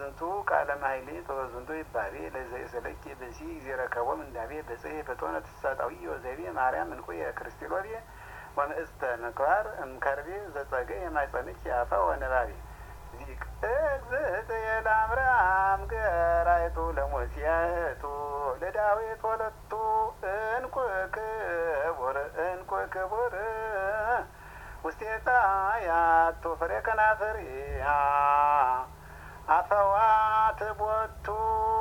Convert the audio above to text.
ዝንቱ ቃለ ማሕሌት ወዝንቱ ይባቤ ለዘይሰለኪ ብእሲ ዜረከቦም እንዳቤ በጽሔ ፍጡነ ትሳጣዊ ወዘቤ ማርያም እንኩ የክርስቲሎቤ ወምእስተ ምክባር እምከርቤ ዘጸገ የማይጸንች አፋ ወንባቤ ዚቅ እግዝእትየ ለአብርሃም ገራይቱ ለሞሲያቱ ለዳዊት ወለቱ እንኩ ክቡር ውስቴታ ያቱ ፍሬ ከናፍሪሃ አፈዋት ቦቱ